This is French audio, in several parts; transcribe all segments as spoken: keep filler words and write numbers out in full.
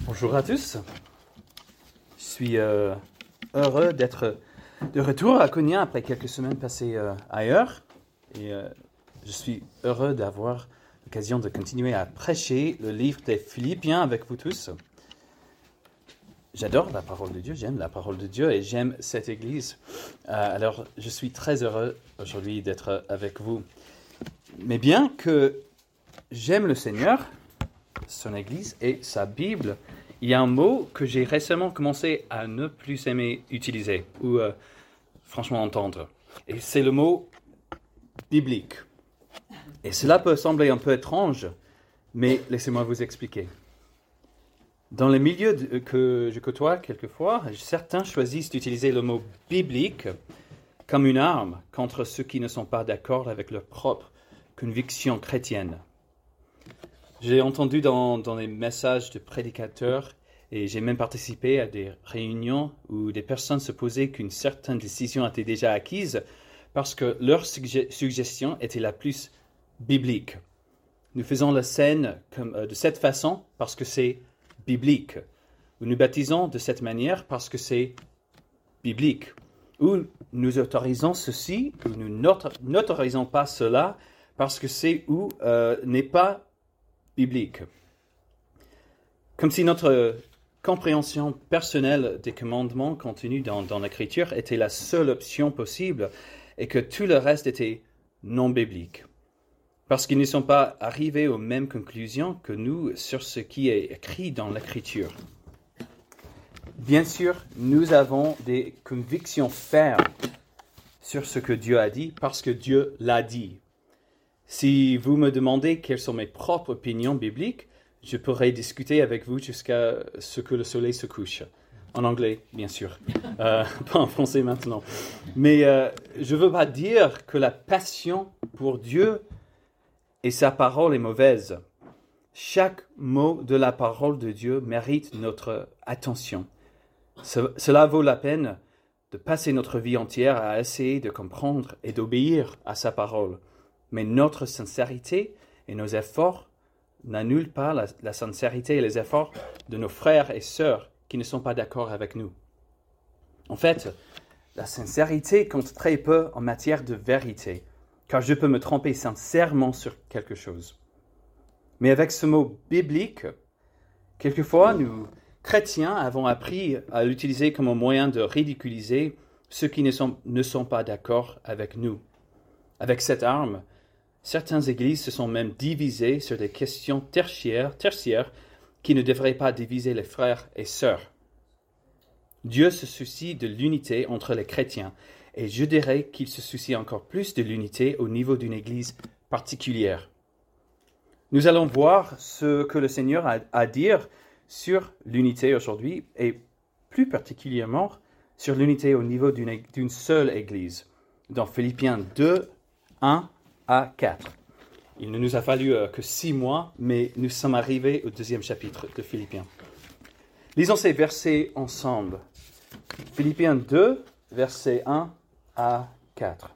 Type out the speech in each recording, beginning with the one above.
Bonjour à tous. Je suis euh, heureux d'être de retour à Cognac après quelques semaines passées euh, ailleurs. Et euh, je suis heureux d'avoir l'occasion de continuer à prêcher le livre des Philippiens avec vous tous. J'adore la parole de Dieu, j'aime la parole de Dieu et j'aime cette église. Euh, alors, je suis très heureux aujourd'hui d'être avec vous. Mais bien que j'aime le Seigneur, son église et sa Bible, il y a un mot que j'ai récemment commencé à ne plus aimer utiliser ou euh, franchement entendre. Et c'est le mot biblique. Et cela peut sembler un peu étrange, mais laissez-moi vous expliquer. Dans les milieux de, que je côtoie quelquefois, certains choisissent d'utiliser le mot biblique comme une arme contre ceux qui ne sont pas d'accord avec leur propre conviction chrétienne. J'ai entendu dans, dans les messages de prédicateurs et j'ai même participé à des réunions où des personnes se posaient qu'une certaine décision était déjà acquise parce que leur sugge- suggestion était la plus biblique. Nous faisons la scène comme, euh, de cette façon parce que c'est biblique. Ou nous baptisons de cette manière parce que c'est biblique. Ou nous autorisons ceci ou nous n'autorisons pas cela parce que c'est ou euh, n'est pas biblique. Comme si notre compréhension personnelle des commandements contenus dans, dans l'Écriture était la seule option possible et que tout le reste était non biblique. Parce qu'ils ne sont pas arrivés aux mêmes conclusions que nous sur ce qui est écrit dans l'Écriture. Bien sûr, nous avons des convictions fermes sur ce que Dieu a dit parce que Dieu l'a dit. Si vous me demandez quelles sont mes propres opinions bibliques, je pourrais discuter avec vous jusqu'à ce que le soleil se couche. En anglais, bien sûr. Euh, pas en français maintenant. Mais euh, je ne veux pas dire que la passion pour Dieu et sa parole est mauvaise. Chaque mot de la parole de Dieu mérite notre attention. Ce, cela vaut la peine de passer notre vie entière à essayer de comprendre et d'obéir à sa parole. Mais notre sincérité et nos efforts n'annulent pas la, la sincérité et les efforts de nos frères et sœurs qui ne sont pas d'accord avec nous. En fait, la sincérité compte très peu en matière de vérité, car je peux me tromper sincèrement sur quelque chose. Mais avec ce mot biblique, quelquefois, nous, chrétiens, avons appris à l'utiliser comme un moyen de ridiculiser ceux qui ne sont, ne sont pas d'accord avec nous. Avec cette arme, certaines églises se sont même divisées sur des questions tertiaires, tertiaires qui ne devraient pas diviser les frères et sœurs. Dieu se soucie de l'unité entre les chrétiens et je dirais qu'il se soucie encore plus de l'unité au niveau d'une église particulière. Nous allons voir ce que le Seigneur a à dire sur l'unité aujourd'hui et plus particulièrement sur l'unité au niveau d'une, d'une seule église. Dans Philippiens deux, un à quatre. Il ne nous a fallu euh, que six mois, mais nous sommes arrivés au deuxième chapitre de Philippiens. Lisons ces versets ensemble. Philippiens deux, versets un à quatre.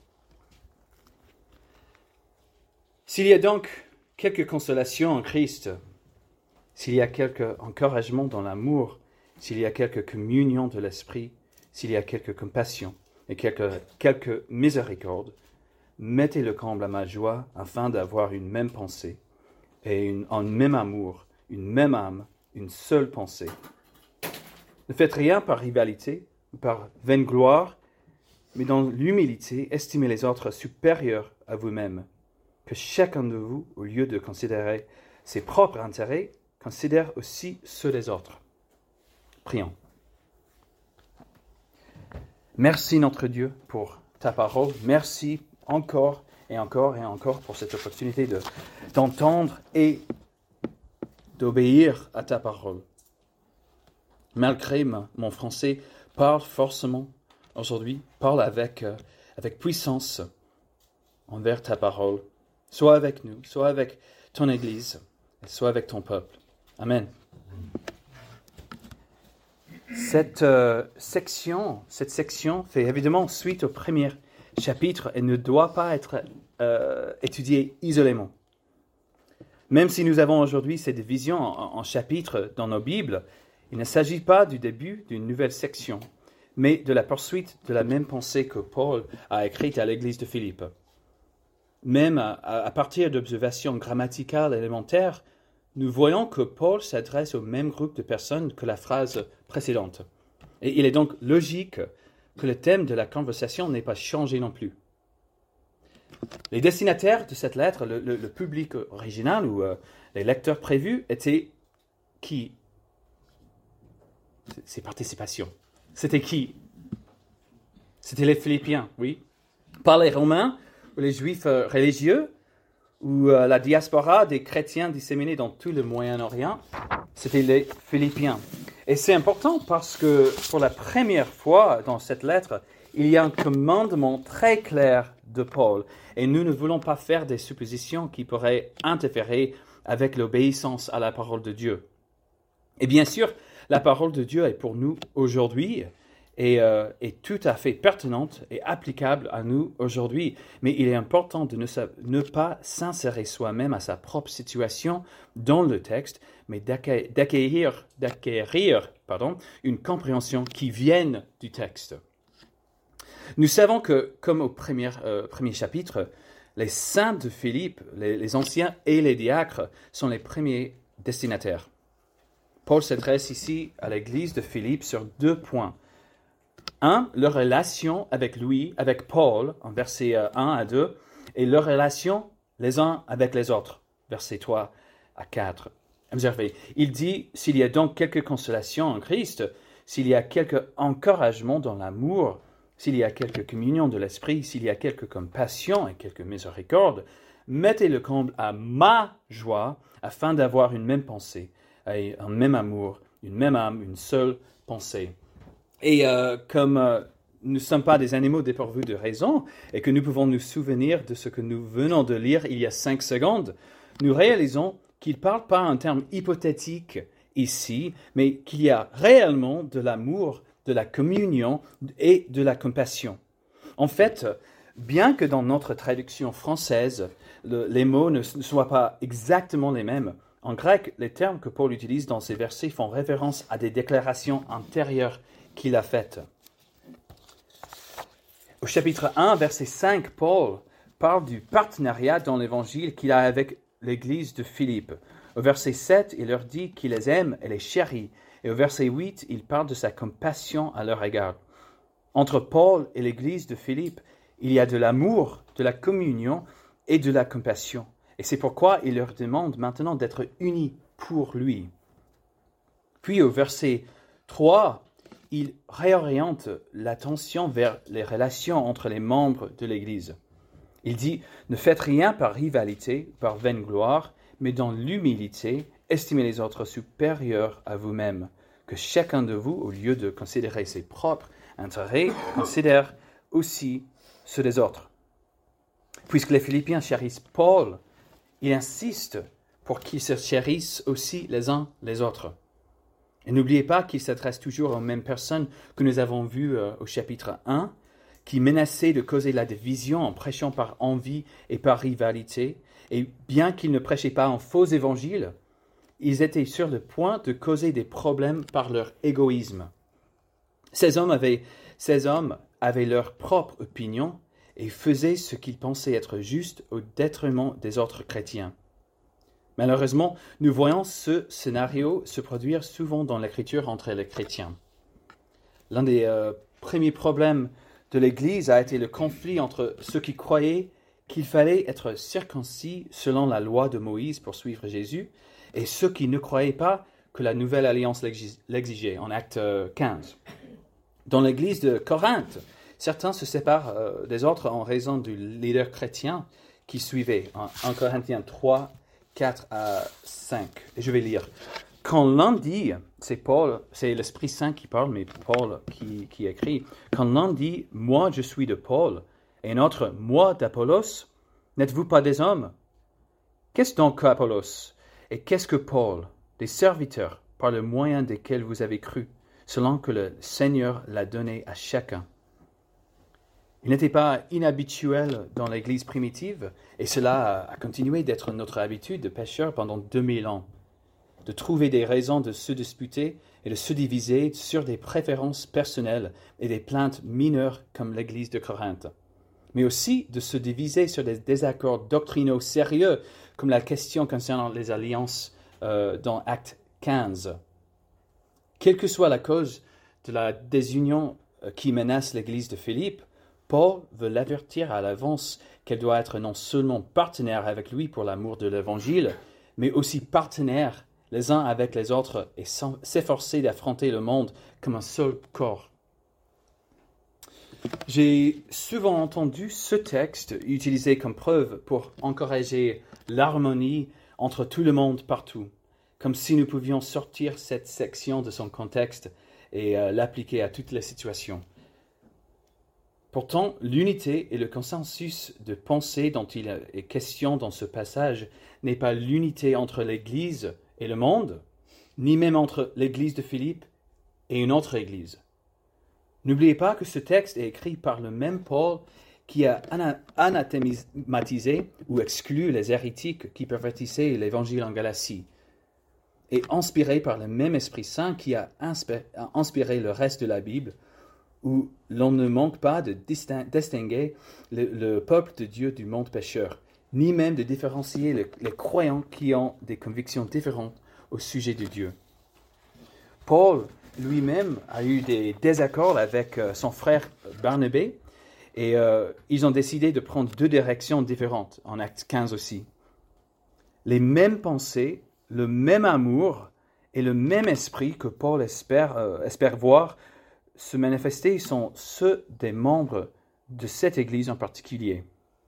S'il y a donc quelque consolation en Christ, s'il y a quelque encouragement dans l'amour, s'il y a quelque communion de l'esprit, s'il y a quelque compassion et quelque, quelque miséricorde, mettez le comble à ma joie afin d'avoir une même pensée et une, un même amour, une même âme, une seule pensée. Ne faites rien par rivalité ou par vaine gloire, mais dans l'humilité, estimez les autres supérieurs à vous-même. Que chacun de vous, au lieu de considérer ses propres intérêts, considère aussi ceux des autres. Prions. Merci notre Dieu pour ta parole. Merci encore et encore et encore pour cette opportunité de, d'entendre et d'obéir à ta parole. Malgré ma, mon français, parle forcément aujourd'hui, parle avec, euh, avec puissance envers ta parole. Sois avec nous, sois avec ton Église, et sois avec ton peuple. Amen. Cette euh, section, cette section fait évidemment suite au premier chapitre et ne doit pas être euh, étudiée isolément. Même si nous avons aujourd'hui ces divisions en, en chapitres dans nos Bibles, il ne s'agit pas du début d'une nouvelle section, mais de la poursuite de la même pensée que Paul a écrite à l'église de Philippe. Même à, à partir d'observations grammaticales élémentaires, nous voyons que Paul s'adresse au même groupe de personnes que la phrase précédente. Et il est donc logique que le thème de la conversation n'ait pas changé non plus. Les destinataires de cette lettre, le, le, le public original ou euh, les lecteurs prévus, étaient qui? Ces participations. C'était qui? C'était les Philippiens, oui. Pas les Romains ou les Juifs euh, religieux ou euh, la diaspora des chrétiens disséminés dans tout le Moyen-Orient. C'était les Philippiens. Et c'est important parce que pour la première fois dans cette lettre, il y a un commandement très clair de Paul. Et nous ne voulons pas faire des suppositions qui pourraient interférer avec l'obéissance à la parole de Dieu. Et bien sûr, la parole de Dieu est pour nous aujourd'hui et euh, est tout à fait pertinente et applicable à nous aujourd'hui. Mais il est important de ne, ne pas s'insérer soi-même à sa propre situation dans le texte, mais d'acquérir, d'acquérir pardon, une compréhension qui vienne du texte. Nous savons que, comme au premier, euh, premier chapitre, les saints de Philippe, les, les anciens et les diacres, sont les premiers destinataires. Paul s'adresse ici à l'église de Philippe sur deux points. Un, leur relation avec lui, avec Paul, en versets un à deux, et leur relation les uns avec les autres, versets trois à quatre. Observez, il dit, s'il y a donc quelque consolation en Christ, s'il y a quelque encouragement dans l'amour, s'il y a quelque communion de l'esprit, s'il y a quelque compassion et quelque miséricorde, mettez le comble à ma joie afin d'avoir une même pensée, et un même amour, une même âme, une seule pensée. Et euh, comme euh, nous ne sommes pas des animaux dépourvus de raison et que nous pouvons nous souvenir de ce que nous venons de lire il y a cinq secondes, nous réalisons qu'il ne parle pas en termes hypothétiques ici, mais qu'il y a réellement de l'amour, de la communion et de la compassion. En fait, bien que dans notre traduction française, le, les mots ne, ne soient pas exactement les mêmes, en grec, les termes que Paul utilise dans ces versets font référence à des déclarations antérieures qu'il a faites. Au chapitre un, verset cinq, Paul parle du partenariat dans l'évangile qu'il a avec l'église de Philippe. Au verset sept, il leur dit qu'il les aime et les chérit. Et au verset huit, il parle de sa compassion à leur égard. Entre Paul et l'église de Philippe, il y a de l'amour, de la communion et de la compassion. Et c'est pourquoi il leur demande maintenant d'être unis pour lui. Puis au verset trois, il réoriente l'attention vers les relations entre les membres de l'Église. Il dit « Ne faites rien par rivalité, par vaine gloire, mais dans l'humilité, estimez les autres supérieurs à vous-même, que chacun de vous, au lieu de considérer ses propres intérêts, considère aussi ceux des autres. » Puisque les Philippiens chérissent Paul, il insiste pour qu'ils se chérissent aussi les uns les autres. Et n'oubliez pas qu'il s'adresse toujours aux mêmes personnes que nous avons vues euh, au chapitre un, qui menaçaient de causer la division en prêchant par envie et par rivalité. Et bien qu'ils ne prêchaient pas un faux évangile, ils étaient sur le point de causer des problèmes par leur égoïsme. Ces hommes avaient, ces hommes avaient leur propre opinion et faisaient ce qu'ils pensaient être juste au détriment des autres chrétiens. Malheureusement, nous voyons ce scénario se produire souvent dans l'Écriture entre les chrétiens. L'un des euh, premiers problèmes de l'Église a été le conflit entre ceux qui croyaient qu'il fallait être circoncis selon la loi de Moïse pour suivre Jésus et ceux qui ne croyaient pas que la nouvelle alliance l'exigeait, en Acte quinze. Dans l'Église de Corinthe, certains se séparent euh, des autres en raison du leader chrétien qui suivait, en, en Corinthiens trois, quatre à cinq. Et je vais lire. Quand l'un dit, c'est Paul, c'est l'Esprit Saint qui parle, mais Paul qui, qui écrit. Quand l'un dit, moi je suis de Paul, et un autre, moi d'Apollos, n'êtes-vous pas des hommes? Qu'est-ce donc qu'Apollos? Et qu'est-ce que Paul? Des serviteurs, par le moyen desquels vous avez cru, selon que le Seigneur l'a donné à chacun. Il n'était pas inhabituel dans l'Église primitive, et cela a continué d'être notre habitude de pécheurs pendant deux mille ans, de trouver des raisons de se disputer et de se diviser sur des préférences personnelles et des plaintes mineures comme l'Église de Corinthe, mais aussi de se diviser sur des désaccords doctrinaux sérieux comme la question concernant les alliances euh, dans Acte quinze. Quelle que soit la cause de la désunion euh, qui menace l'Église de Philippe, Paul veut l'avertir à l'avance qu'elle doit être non seulement partenaire avec lui pour l'amour de l'Évangile, mais aussi partenaire les uns avec les autres et s'efforcer d'affronter le monde comme un seul corps. J'ai souvent entendu ce texte utilisé comme preuve pour encourager l'harmonie entre tout le monde partout, comme si nous pouvions sortir cette section de son contexte et euh, l'appliquer à toutes les situations. Pourtant, l'unité et le consensus de pensée dont il est question dans ce passage n'est pas l'unité entre l'Église et le monde, ni même entre l'Église de Philippe et une autre Église. N'oubliez pas que ce texte est écrit par le même Paul qui a anathématisé ou exclu les hérétiques qui pervertissaient l'Évangile en Galatie, et inspiré par le même Esprit Saint qui a inspiré le reste de la Bible, où l'on ne manque pas de distinguer le, le peuple de Dieu du monde pécheur, ni même de différencier le, les croyants qui ont des convictions différentes au sujet de Dieu. Paul lui-même a eu des désaccords avec euh, son frère Barnabé, et euh, ils ont décidé de prendre deux directions différentes, en Acte quinze aussi. Les mêmes pensées, le même amour et le même esprit que Paul espère, euh, espère voir se manifester sont ceux des membres de cette Église en particulier.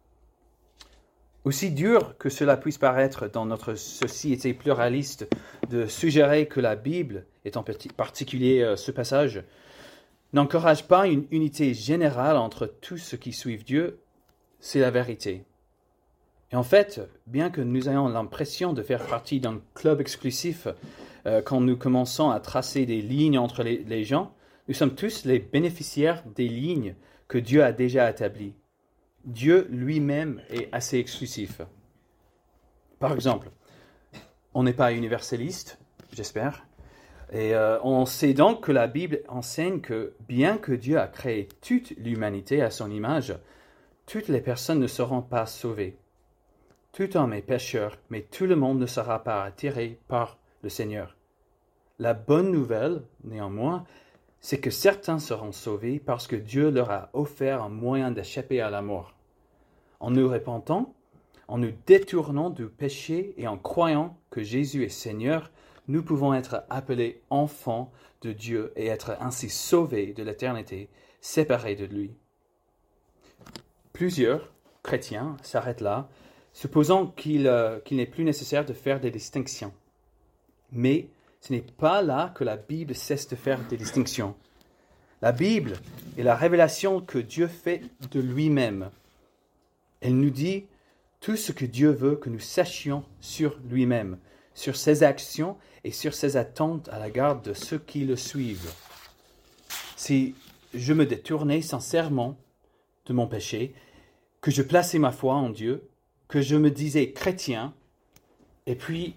Aussi dur que cela puisse paraître dans notre société pluraliste de suggérer que la Bible, et en particulier euh, ce passage, n'encourage pas une unité générale entre tous ceux qui suivent Dieu, c'est la vérité. Et en fait, bien que nous ayons l'impression de faire partie d'un club exclusif euh, quand nous commençons à tracer des lignes entre les, les gens, nous sommes tous les bénéficiaires des lignes que Dieu a déjà établies. Dieu lui-même est assez exclusif. Par exemple, on n'est pas universaliste, j'espère, et euh, on sait donc que la Bible enseigne que bien que Dieu a créé toute l'humanité à son image, toutes les personnes ne seront pas sauvées. Tout homme est pécheur, mais tout le monde ne sera pas attiré par le Seigneur. La bonne nouvelle, néanmoins, c'est que certains seront sauvés parce que Dieu leur a offert un moyen d'échapper à la mort. En nous repentant, en nous détournant du péché et en croyant que Jésus est Seigneur, nous pouvons être appelés enfants de Dieu et être ainsi sauvés de l'éternité, séparés de lui. Plusieurs chrétiens s'arrêtent là, supposant qu'il, euh, qu'il n'est plus nécessaire de faire des distinctions. Mais ce n'est pas là que la Bible cesse de faire des distinctions. La Bible est la révélation que Dieu fait de lui-même. Elle nous dit tout ce que Dieu veut que nous sachions sur lui-même, sur ses actions et sur ses attentes à l'égard de ceux qui le suivent. Si je me détournais sincèrement de mon péché, que je plaçais ma foi en Dieu, que je me disais chrétien, et puis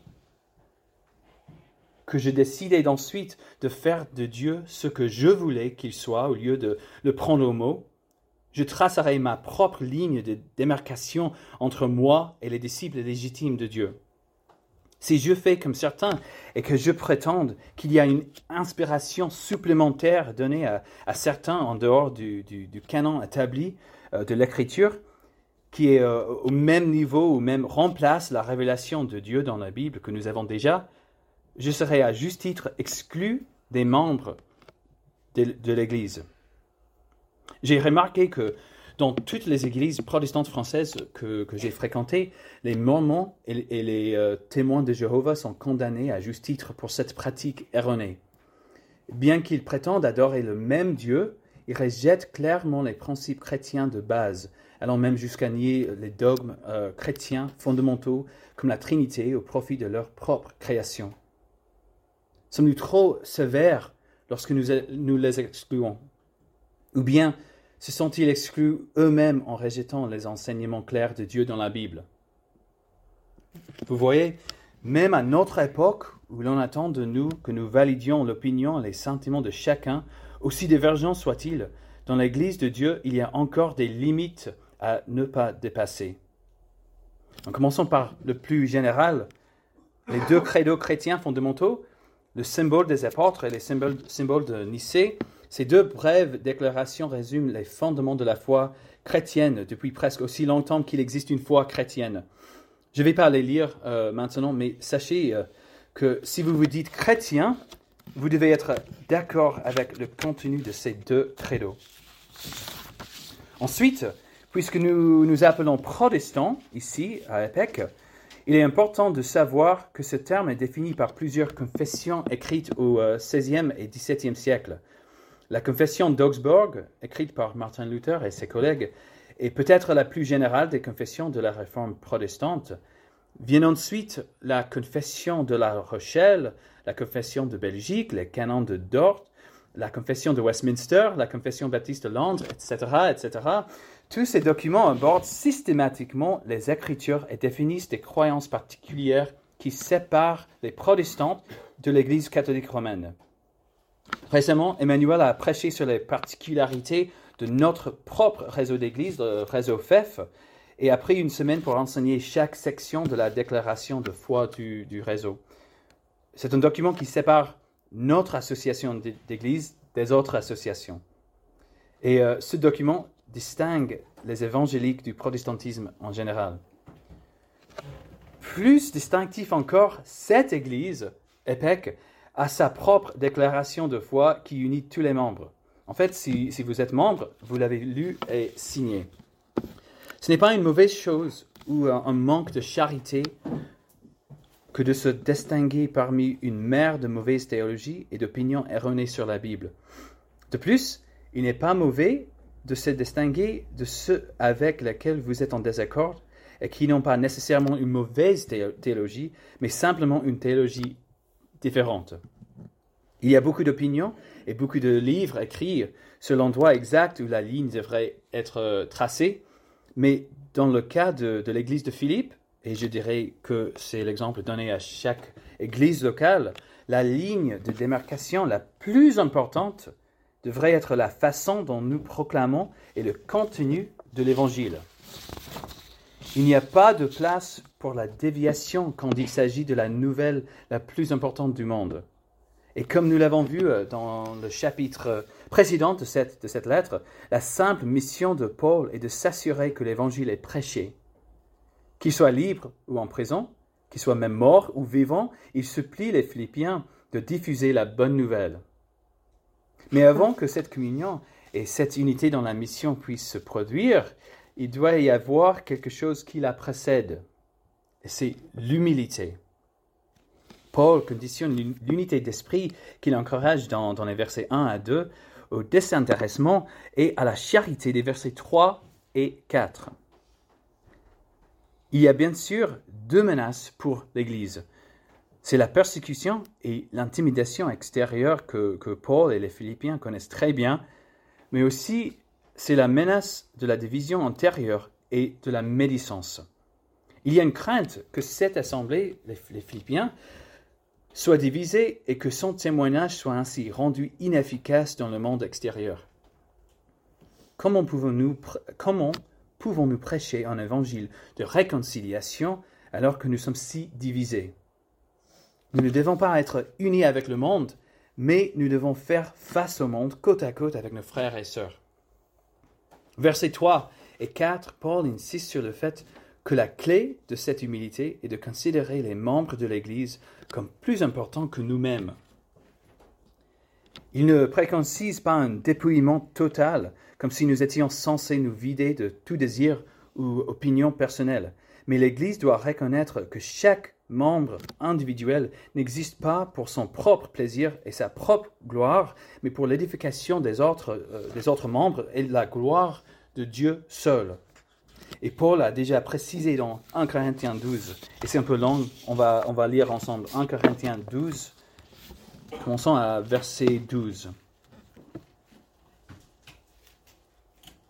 que je décidais ensuite de faire de Dieu ce que je voulais qu'il soit au lieu de le prendre au mot, je tracerai ma propre ligne de démarcation entre moi et les disciples légitimes de Dieu. Si je fais comme certains et que je prétende qu'il y a une inspiration supplémentaire donnée à, à certains en dehors du, du, du canon établi euh, de l'Écriture, qui est euh, au même niveau ou même remplace la révélation de Dieu dans la Bible que nous avons déjà, je serai à juste titre exclu des membres de, de l'Église. J'ai remarqué que dans toutes les églises protestantes françaises que, que j'ai fréquentées, les Mormons et, et les euh, témoins de Jéhovah sont condamnés à juste titre pour cette pratique erronée. Bien qu'ils prétendent adorer le même Dieu, ils rejettent clairement les principes chrétiens de base, allant même jusqu'à nier les dogmes euh, chrétiens fondamentaux comme la Trinité au profit de leur propre création. Sommes-nous trop sévères lorsque nous, nous les excluons? Ou bien se sont-ils exclus eux-mêmes en rejetant les enseignements clairs de Dieu dans la Bible? Vous voyez, même à notre époque, où l'on attend de nous que nous validions l'opinion et les sentiments de chacun, aussi divergents soient-ils, dans l'Église de Dieu, il y a encore des limites à ne pas dépasser. En commençant par le plus général, les deux credos chrétiens fondamentaux, le symbole des apôtres et le symbole, symbole de Nicée, ces deux brèves déclarations résument les fondements de la foi chrétienne depuis presque aussi longtemps qu'il existe une foi chrétienne. Je ne vais pas les lire euh, maintenant, mais sachez euh, que si vous vous dites chrétien, vous devez être d'accord avec le contenu de ces deux credos. Ensuite, puisque nous nous appelons protestants ici à Épec, il est important de savoir que ce terme est défini par plusieurs confessions écrites au seizième et dix-septième siècle. La confession d'Augsbourg, écrite par Martin Luther et ses collègues, est peut-être la plus générale des confessions de la Réforme protestante. Vient ensuite la confession de La Rochelle, la confession de Belgique, les canons de Dort, la confession de Westminster, la confession baptiste de Londres, et cetera, et cetera. Tous ces documents abordent systématiquement les Écritures et définissent des croyances particulières qui séparent les protestants de l'Église catholique romaine. Récemment, Emmanuel a prêché sur les particularités de notre propre réseau d'église, le réseau F E F, et a pris une semaine pour enseigner chaque section de la déclaration de foi du, du réseau. C'est un document qui sépare notre association d'église des autres associations. Et euh, ce document distingue les évangéliques du protestantisme en général. Plus distinctif encore, cette église, Épec, a sa propre déclaration de foi qui unit tous les membres. En fait, si, si vous êtes membre, vous l'avez lu et signé. Ce n'est pas une mauvaise chose ou un, un manque de charité que de se distinguer parmi une mer de mauvaise théologie et d'opinions erronées sur la Bible. De plus, il n'est pas mauvais de se distinguer de ceux avec lesquels vous êtes en désaccord et qui n'ont pas nécessairement une mauvaise théologie, mais simplement une théologie différente. Il y a beaucoup d'opinions et beaucoup de livres écrits sur l'endroit exact où la ligne devrait être tracée, mais dans le cas de, de l'église de Philippe, et je dirais que c'est l'exemple donné à chaque église locale, la ligne de démarcation la plus importante devrait être la façon dont nous proclamons et le contenu de l'Évangile. Il n'y a pas de place pour la déviation quand il s'agit de la nouvelle la plus importante du monde. Et comme nous l'avons vu dans le chapitre précédent de cette, de cette lettre, la simple mission de Paul est de s'assurer que l'Évangile est prêché. Qu'il soit libre ou en prison, qu'il soit même mort ou vivant, il supplie les Philippiens de diffuser la bonne nouvelle. Mais avant que cette communion et cette unité dans la mission puissent se produire, il doit y avoir quelque chose qui la précède, et c'est l'humilité. Paul conditionne l'unité d'esprit qu'il encourage dans, dans les versets un à deux au désintéressement et à la charité des versets trois et quatre. Il y a bien sûr deux menaces pour l'Église. C'est la persécution et l'intimidation extérieure que, que Paul et les Philippiens connaissent très bien, mais aussi c'est la menace de la division intérieure et de la médisance. Il y a une crainte que cette assemblée, les, les Philippiens, soit divisée et que son témoignage soit ainsi rendu inefficace dans le monde extérieur. Comment pouvons-nous, comment pouvons-nous prêcher un évangile de réconciliation alors que nous sommes si divisés? Nous ne devons pas être unis avec le monde, mais nous devons faire face au monde côte à côte avec nos frères et sœurs. Versets trois et quatre, Paul insiste sur le fait que la clé de cette humilité est de considérer les membres de l'Église comme plus importants que nous-mêmes. Il ne préconisent pas un dépouillement total, comme si nous étions censés nous vider de tout désir ou opinion personnelle. Mais l'Église doit reconnaître que chaque membre individuel n'existe pas pour son propre plaisir et sa propre gloire, mais pour l'édification des autres, euh, des autres membres et la gloire de Dieu seul. Et Paul a déjà précisé dans un Corinthiens douze, et c'est un peu long, on va, on va lire ensemble un Corinthiens douze, commençons à verset douze.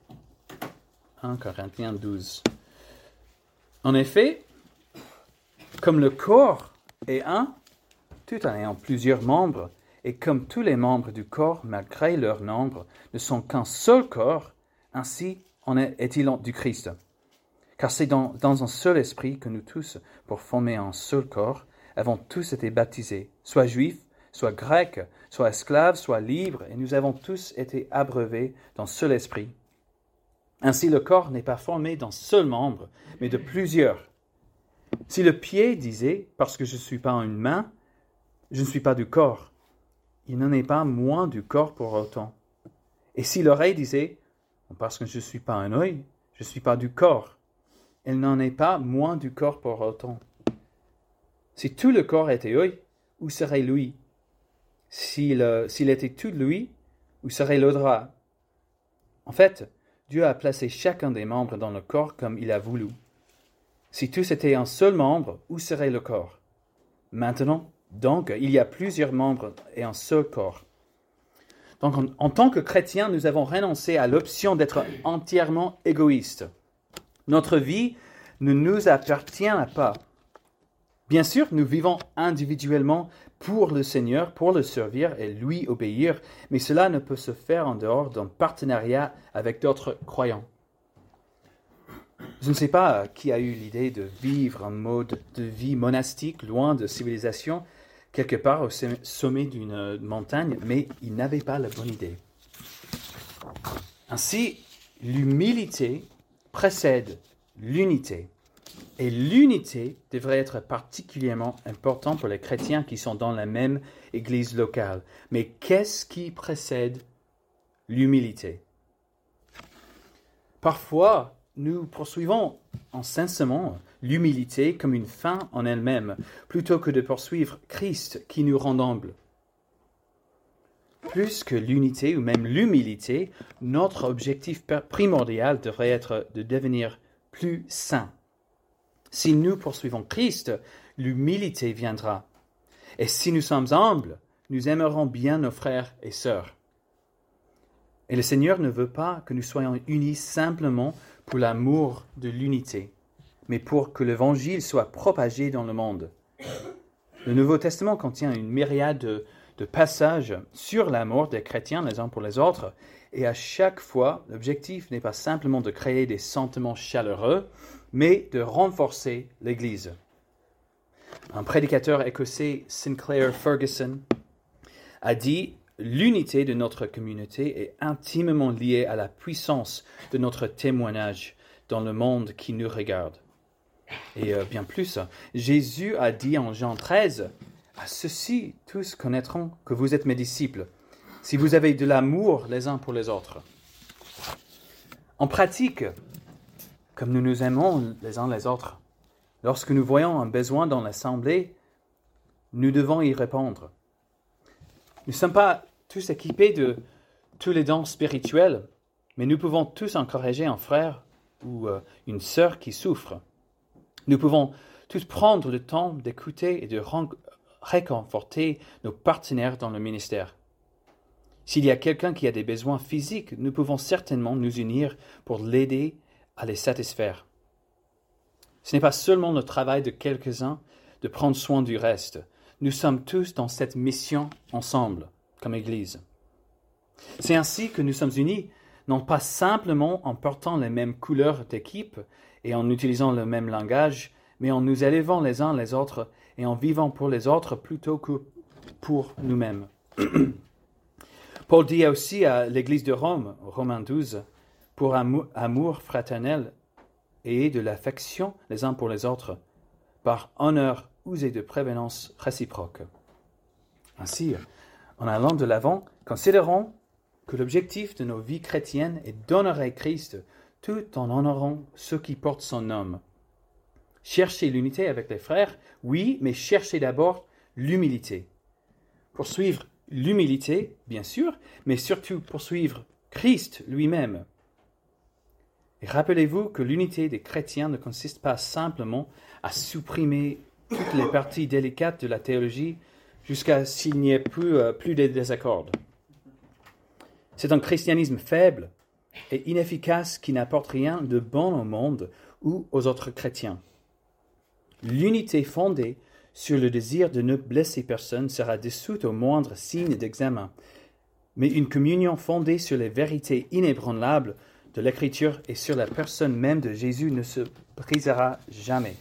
un Corinthiens douze. En effet, comme le corps est un, tout en ayant plusieurs membres, et comme tous les membres du corps, malgré leur nombre, ne sont qu'un seul corps, ainsi en est-il du Christ. Car c'est dans, dans un seul esprit que nous tous, pour former un seul corps, avons tous été baptisés, soit juifs, soit grecs, soit esclaves, soit libres, et nous avons tous été abreuvés d'un seul esprit. Ainsi le corps n'est pas formé d'un seul membre, mais de plusieurs. Si le pied disait, parce que je ne suis pas une main, je ne suis pas du corps, il n'en est pas moins du corps pour autant. Et si l'oreille disait, parce que je ne suis pas un œil, je ne suis pas du corps, elle n'en est pas moins du corps pour autant. Si tout le corps était œil, où serait l'ouïe? S'il, euh, s'il était tout l'ouïe, où serait l'odorat? En fait, Dieu a placé chacun des membres dans le corps comme il a voulu. Si tous étaient un seul membre, où serait le corps? Maintenant, donc, il y a plusieurs membres et un seul corps. Donc, en, en tant que chrétiens, nous avons renoncé à l'option d'être entièrement égoïstes. Notre vie ne nous appartient pas. Bien sûr, nous vivons individuellement pour le Seigneur, pour le servir et lui obéir, mais cela ne peut se faire en dehors d'un partenariat avec d'autres croyants. Je ne sais pas qui a eu l'idée de vivre un mode de vie monastique loin de civilisation, quelque part au sommet d'une montagne, mais il n'avait pas la bonne idée. Ainsi, l'humilité précède l'unité. Et l'unité devrait être particulièrement importante pour les chrétiens qui sont dans la même église locale. Mais qu'est-ce qui précède l'humilité? Parfois, nous poursuivons incessamment l'humilité comme une fin en elle-même, plutôt que de poursuivre Christ qui nous rend humbles. Plus que l'unité ou même l'humilité, notre objectif primordial devrait être de devenir plus saint. Si nous poursuivons Christ, l'humilité viendra. Et si nous sommes humbles, nous aimerons bien nos frères et sœurs. Et le Seigneur ne veut pas que nous soyons unis simplement pour l'amour de l'unité, mais pour que l'Évangile soit propagé dans le monde. Le Nouveau Testament contient une myriade de, de passages sur l'amour des chrétiens les uns pour les autres, et à chaque fois, l'objectif n'est pas simplement de créer des sentiments chaleureux, mais de renforcer l'Église. Un prédicateur écossais, Sinclair Ferguson, a dit « L'unité de notre communauté est intimement liée à la puissance de notre témoignage dans le monde qui nous regarde. » Et euh, bien plus, Jésus a dit en Jean treize, « À ceux-ci, tous connaîtront que vous êtes mes disciples, si vous avez de l'amour les uns pour les autres. » En pratique, comme nous nous aimons les uns les autres, lorsque nous voyons un besoin dans l'assemblée, nous devons y répondre. Nous ne sommes pas tous équipés de tous les dons spirituels, mais nous pouvons tous encourager un frère ou euh, une sœur qui souffre. Nous pouvons tous prendre le temps d'écouter et de réconforter nos partenaires dans le ministère. S'il y a quelqu'un qui a des besoins physiques, nous pouvons certainement nous unir pour l'aider à les satisfaire. Ce n'est pas seulement le travail de quelques-uns de prendre soin du reste. Nous sommes tous dans cette mission ensemble, comme Église. C'est ainsi que nous sommes unis, non pas simplement en portant les mêmes couleurs d'équipe et en utilisant le même langage, mais en nous élevant les uns les autres et en vivant pour les autres plutôt que pour nous-mêmes. Paul dit aussi à l'Église de Rome, Romains douze, « Pour amour, amour fraternel et de l'affection les uns pour les autres, par honneur usé de prévenance réciproque. » Ainsi, en allant de l'avant, considérons que l'objectif de nos vies chrétiennes est d'honorer Christ tout en honorant ceux qui portent son nom. Chercher l'unité avec les frères, oui, mais cherchez d'abord l'humilité. Poursuivre l'humilité, bien sûr, mais surtout poursuivre Christ lui-même. Et rappelez-vous que l'unité des chrétiens ne consiste pas simplement à supprimer toutes les parties délicates de la théologie jusqu'à ce qu'il n'y ait plus, euh, plus de désaccords. C'est un christianisme faible et inefficace qui n'apporte rien de bon au monde ou aux autres chrétiens. L'unité fondée sur le désir de ne blesser personne sera dissoute au moindre signe d'examen, mais une communion fondée sur les vérités inébranlables de l'Écriture et sur la personne même de Jésus ne se brisera jamais.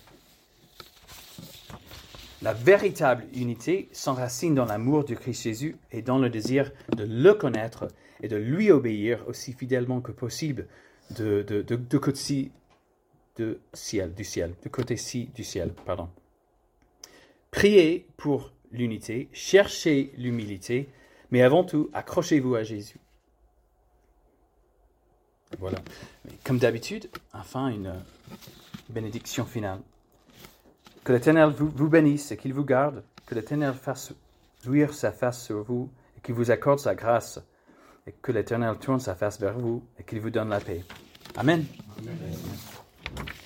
La véritable unité s'enracine dans l'amour du Christ Jésus et dans le désir de le connaître et de lui obéir aussi fidèlement que possible de, de, de, de côté-ci de ciel, du ciel, de côté-ci du ciel, pardon. Priez pour l'unité, cherchez l'humilité, mais avant tout, accrochez-vous à Jésus. Voilà. Comme d'habitude, enfin, une bénédiction finale. Que l'Éternel vous, vous bénisse et qu'il vous garde, que l'Éternel fasse luire sa face sur vous et qu'il vous accorde sa grâce, et que l'Éternel tourne sa face vers vous et qu'il vous donne la paix. Amen. Amen.